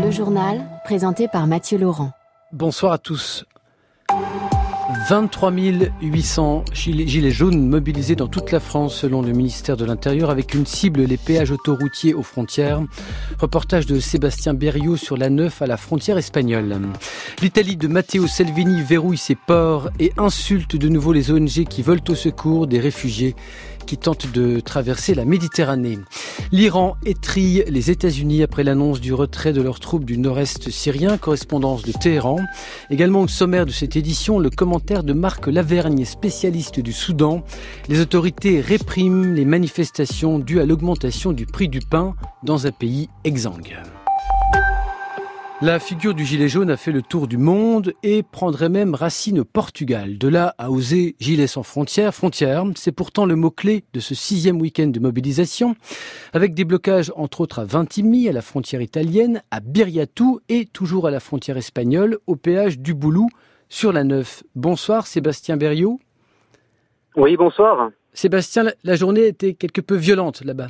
Le journal, présenté par Mathieu Laurent. Bonsoir à tous. 23 800 gilets jaunes mobilisés dans toute la France selon le ministère de l'Intérieur avec une cible, les péages autoroutiers aux frontières. Reportage de Sébastien Berriot sur l'A9 à la frontière espagnole. L'Italie de Matteo Salvini verrouille ses ports et insulte de nouveau les ONG qui volent au secours des réfugiés qui tentent de traverser la Méditerranée. L'Iran étrille les États-Unis après l'annonce du retrait de leurs troupes du nord-est syrien, correspondance de Téhéran. Également au sommaire de cette édition, le commentaire de Marc Lavergne, spécialiste du Soudan. Les autorités répriment les manifestations dues à l'augmentation du prix du pain dans un pays exsangue. La figure du gilet jaune a fait le tour du monde et prendrait même racine au Portugal. De là à oser gilet sans frontières, c'est pourtant le mot-clé de ce 6e week-end de mobilisation, avec des blocages entre autres à Vintimille, à la frontière italienne, à Birriatou et toujours à la frontière espagnole, au péage du Boulou, sur l'A9. Bonsoir Sébastien Berriot. Oui, bonsoir. Sébastien, la journée était quelque peu violente là-bas.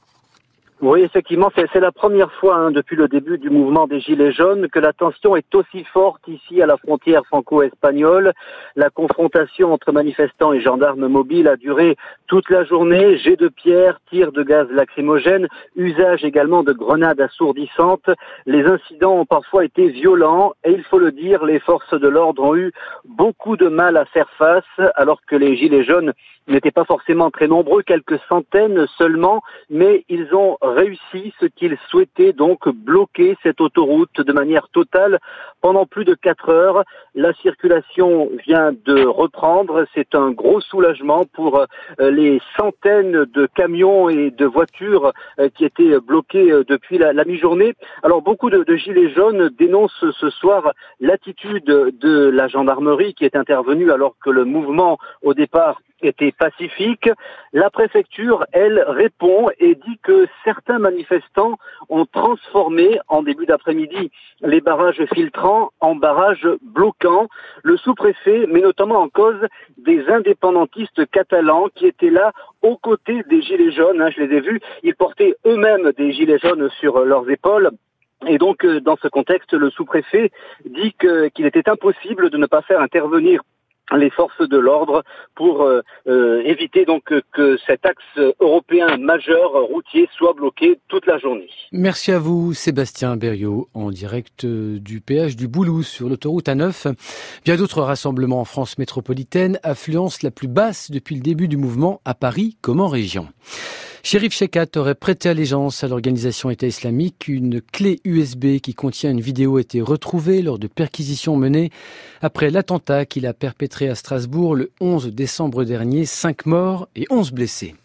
Oui, effectivement, c'est la première fois depuis le début du mouvement des Gilets jaunes que la tension est aussi forte ici à la frontière franco-espagnole. La confrontation entre manifestants et gendarmes mobiles a duré toute la journée. Jets de pierre, tirs de gaz lacrymogène, usage également de grenades assourdissantes. Les incidents ont parfois été violents et il faut le dire, les forces de l'ordre ont eu beaucoup de mal à faire face alors que les Gilets jaunes n'étaient pas forcément très nombreux, quelques centaines seulement, mais ils ont réussi ce qu'ils souhaitaient, donc bloquer cette autoroute de manière totale pendant plus de 4 heures. La circulation vient de reprendre, c'est un gros soulagement pour les centaines de camions et de voitures qui étaient bloqués depuis la mi-journée. Alors beaucoup de gilets jaunes dénoncent ce soir l'attitude de la gendarmerie qui est intervenue alors que le mouvement au départ était pacifique. La préfecture, elle, répond et dit que certains manifestants ont transformé en début d'après-midi les barrages filtrants en barrages bloquants. Le sous-préfet met notamment en cause des indépendantistes catalans qui étaient là aux côtés des gilets jaunes. Je les ai vus, ils portaient eux-mêmes des gilets jaunes sur leurs épaules. Et donc, dans ce contexte, le sous-préfet dit qu'il était impossible de ne pas faire intervenir les forces de l'ordre pour éviter donc que cet axe européen majeur routier soit bloqué toute la journée. Merci à vous Sébastien Berriot en direct du péage du Boulou sur l'autoroute A9. Bien d'autres rassemblements en France métropolitaine, affluence la plus basse depuis le début du mouvement à Paris comme en région. Chérif Shekat aurait prêté allégeance à l'organisation État islamique. Une clé USB qui contient une vidéo a été retrouvée lors de perquisitions menées après l'attentat qu'il a perpétré à Strasbourg le 11 décembre dernier. 5 morts et 11 blessés.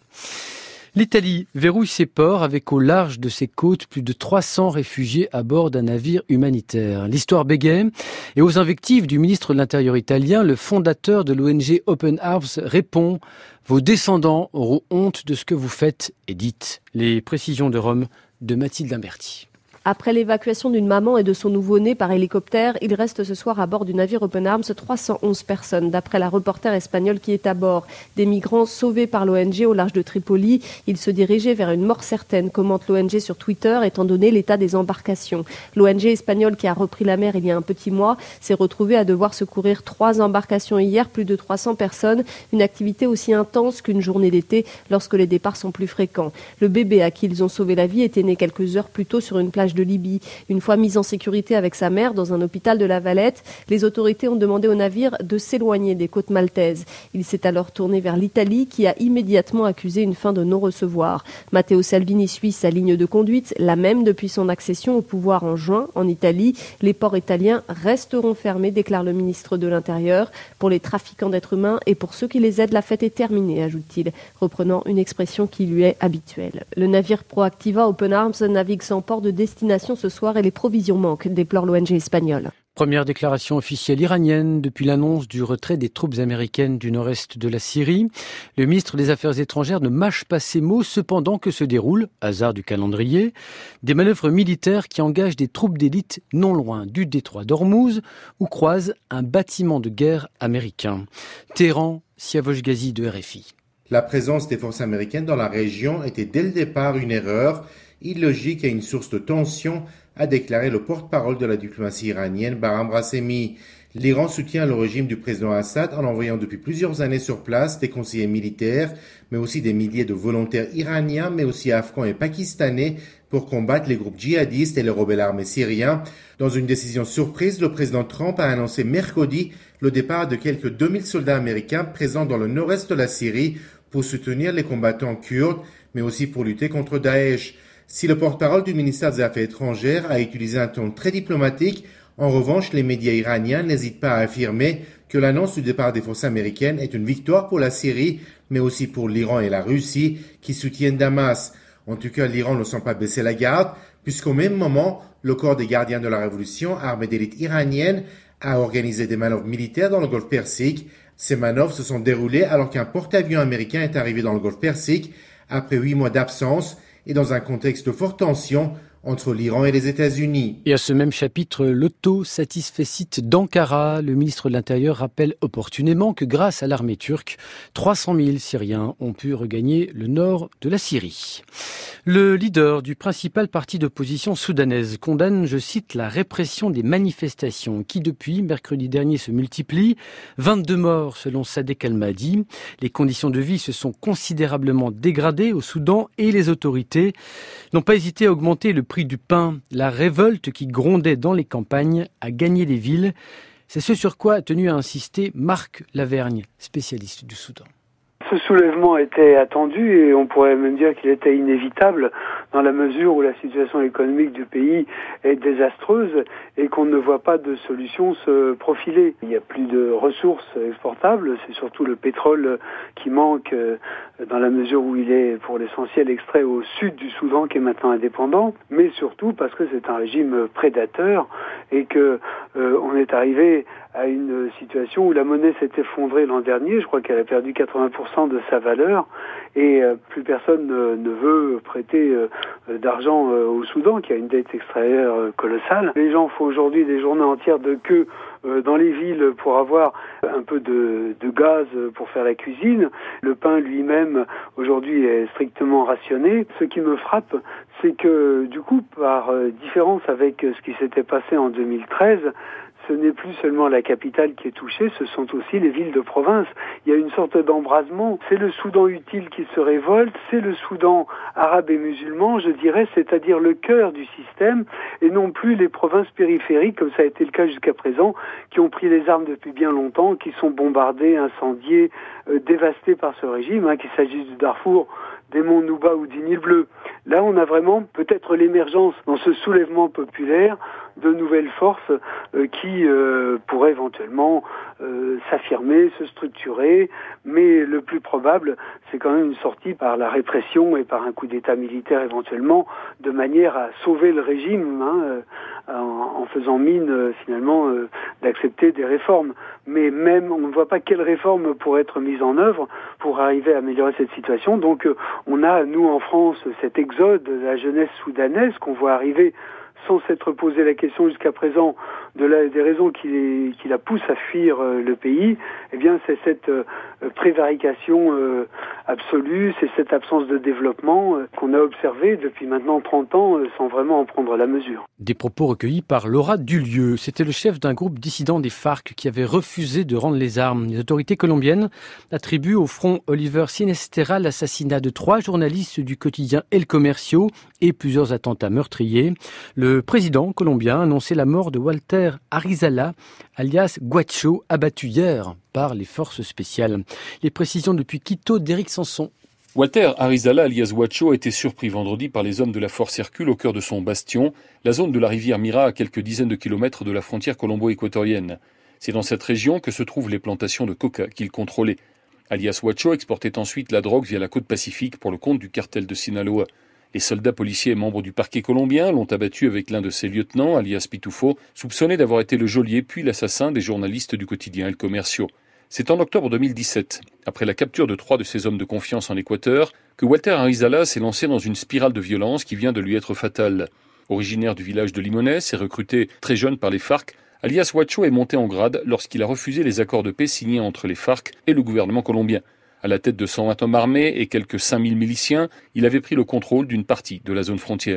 L'Italie verrouille ses ports avec au large de ses côtes plus de 300 réfugiés à bord d'un navire humanitaire. L'histoire bégaie et aux invectives du ministre de l'Intérieur italien, le fondateur de l'ONG Open Arms répond « Vos descendants auront honte de ce que vous faites et dites ». Les précisions de Rome de Mathilde Imberti. Après l'évacuation d'une maman et de son nouveau-né par hélicoptère, il reste ce soir à bord du navire Open Arms 311 personnes. D'après la reporter espagnole qui est à bord, des migrants sauvés par l'ONG au large de Tripoli. Ils se dirigeaient vers une mort certaine, commente l'ONG sur Twitter, étant donné l'état des embarcations. L'ONG espagnole qui a repris la mer il y a un petit mois s'est retrouvée à devoir secourir 3 embarcations hier, plus de 300 personnes. Une activité aussi intense qu'une journée d'été lorsque les départs sont plus fréquents. Le bébé à qui ils ont sauvé la vie était né quelques heures plus tôt sur une plage de Libye. Une fois mis en sécurité avec sa mère dans un hôpital de La Valette, les autorités ont demandé au navire de s'éloigner des côtes maltaises. Il s'est alors tourné vers l'Italie qui a immédiatement accusé une fin de non-recevoir. Matteo Salvini suit sa ligne de conduite, la même depuis son accession au pouvoir en juin en Italie. Les ports italiens resteront fermés, déclare le ministre de l'Intérieur. Pour les trafiquants d'êtres humains et pour ceux qui les aident, la fête est terminée, ajoute-t-il, reprenant une expression qui lui est habituelle. Le navire Proactiva Open Arms navigue sans port de destination ce soir et les provisions manquent, déplore l'ONG espagnole. Première déclaration officielle iranienne depuis l'annonce du retrait des troupes américaines du nord-est de la Syrie. Le ministre des Affaires étrangères ne mâche pas ses mots, cependant que se déroulent, hasard du calendrier, des manœuvres militaires qui engagent des troupes d'élite non loin du détroit d'Ormuz, où croise un bâtiment de guerre américain. Téhéran, Siavosh Ghazi de RFI. La présence des forces américaines dans la région était dès le départ une erreur illogique et une source de tension, a déclaré le porte-parole de la diplomatie iranienne, Bahram Rassemi. L'Iran soutient le régime du président Assad en envoyant depuis plusieurs années sur place des conseillers militaires, mais aussi des milliers de volontaires iraniens, mais aussi afghans et pakistanais pour combattre les groupes djihadistes et les rebelles armés syriens. Dans une décision surprise, le président Trump a annoncé mercredi le départ de quelques 2000 soldats américains présents dans le nord-est de la Syrie pour soutenir les combattants kurdes, mais aussi pour lutter contre Daesh. Si le porte-parole du ministère des Affaires étrangères a utilisé un ton très diplomatique, en revanche, les médias iraniens n'hésitent pas à affirmer que l'annonce du départ des forces américaines est une victoire pour la Syrie, mais aussi pour l'Iran et la Russie qui soutiennent Damas. En tout cas, l'Iran ne sent pas baisser la garde, puisqu'au même moment, le corps des gardiens de la révolution, armée d'élite iranienne, a organisé des manœuvres militaires dans le Golfe Persique. Ces manœuvres se sont déroulées alors qu'un porte-avions américain est arrivé dans le Golfe Persique après 8 mois d'absence et dans un contexte de forte tension entre l'Iran et les États-Unis. Et à ce même chapitre, l'auto-satisfecit d'Ankara, le ministre de l'Intérieur rappelle opportunément que grâce à l'armée turque, 300 000 Syriens ont pu regagner le nord de la Syrie. Le leader du principal parti d'opposition soudanaise condamne, je cite, la répression des manifestations qui depuis mercredi dernier se multiplient. 22 morts selon Sadek Al-Mahdi. Les conditions de vie se sont considérablement dégradées au Soudan et les autorités n'ont pas hésité à augmenter le prix du pain. La révolte qui grondait dans les campagnes a gagné les villes. C'est ce sur quoi a tenu à insister Marc Lavergne, spécialiste du Soudan. Ce soulèvement était attendu et on pourrait même dire qu'il était inévitable dans la mesure où la situation économique du pays est désastreuse et qu'on ne voit pas de solution se profiler. Il n'y a plus de ressources exportables, c'est surtout le pétrole qui manque dans la mesure où il est pour l'essentiel extrait au sud du Soudan qui est maintenant indépendant, mais surtout parce que c'est un régime prédateur et que on est arrivé à une situation où la monnaie s'est effondrée l'an dernier. Je crois qu'elle a perdu 80% de sa valeur et plus personne ne veut prêter d'argent au Soudan qui a une dette extérieure colossale. Les gens font aujourd'hui des journées entières de queue dans les villes pour avoir un peu de gaz pour faire la cuisine. Le pain lui-même aujourd'hui est strictement rationné. Ce qui me frappe, c'est que du coup, par différence avec ce qui s'était passé en 2013, ce n'est plus seulement la capitale qui est touchée, ce sont aussi les villes de province. Il y a une sorte d'embrasement. C'est le Soudan utile qui se révolte, c'est le Soudan arabe et musulman, je dirais, c'est-à-dire le cœur du système, et non plus les provinces périphériques, comme ça a été le cas jusqu'à présent, qui ont pris les armes depuis bien longtemps, qui sont bombardées, incendiées, dévastées par ce régime, qu'il s'agisse du Darfour, des monts Nouba ou du Nil bleu. Là, on a vraiment peut-être l'émergence dans ce soulèvement populaire de nouvelles forces qui pourraient éventuellement s'affirmer, se structurer, mais le plus probable, c'est quand même une sortie par la répression et par un coup d'État militaire éventuellement, de manière à sauver le régime, en faisant mine finalement d'accepter des réformes. Mais même, on ne voit pas quelles réformes pourraient être mises en œuvre pour arriver à améliorer cette situation. Donc on a, nous en France, cet exode de la jeunesse soudanaise qu'on voit arriver sans s'être posé la question jusqu'à présent des raisons qui la poussent à fuir le pays. Eh bien, c'est cette prévarication absolue, c'est cette absence de développement qu'on a observé depuis maintenant 30 ans sans vraiment en prendre la mesure. Des propos recueillis par Laura Dulieu. C'était le chef d'un groupe dissident des FARC qui avait refusé de rendre les armes. Les autorités colombiennes attribuent au front Oliver Sinestera l'assassinat de 3 journalistes du quotidien El Comercio et plusieurs attentats meurtriers. Le président colombien a annoncé la mort de Walter Arizala, alias Guacho, abattu hier par les forces spéciales. Les précisions depuis Quito d'Éric Sanson. Walter Arizala, alias Guacho, a été surpris vendredi par les hommes de la force Hercule au cœur de son bastion, la zone de la rivière Mira à quelques dizaines de kilomètres de la frontière colombo-équatorienne. C'est dans cette région que se trouvent les plantations de coca qu'il contrôlait. Alias Guacho exportait ensuite la drogue via la côte pacifique pour le compte du cartel de Sinaloa. Les soldats policiers et membres du parquet colombien l'ont abattu avec l'un de ses lieutenants, alias Pitufo, soupçonné d'avoir été le geôlier puis l'assassin des journalistes du quotidien El Comercio. C'est en octobre 2017, après la capture de 3 de ses hommes de confiance en Équateur, que Walter Arizala s'est lancé dans une spirale de violence qui vient de lui être fatale. Originaire du village de Limones et recruté très jeune par les FARC, alias Guacho est monté en grade lorsqu'il a refusé les accords de paix signés entre les FARC et le gouvernement colombien. À la tête de 120 hommes armés et quelques 5000 miliciens, il avait pris le contrôle d'une partie de la zone frontière.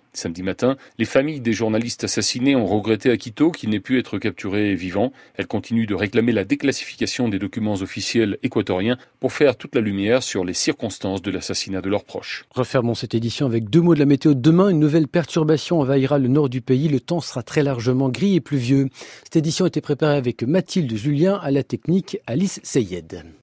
Samedi matin, les familles des journalistes assassinés ont regretté à Quito qu'il n'ait pu être capturé vivant. Elles continuent de réclamer la déclassification des documents officiels équatoriens pour faire toute la lumière sur les circonstances de l'assassinat de leurs proches. Refermons cette édition avec 2 mots de la météo. Demain, une nouvelle perturbation envahira le nord du pays. Le temps sera très largement gris et pluvieux. Cette édition a été préparée avec Mathilde Julien, à la technique Alice Seyed.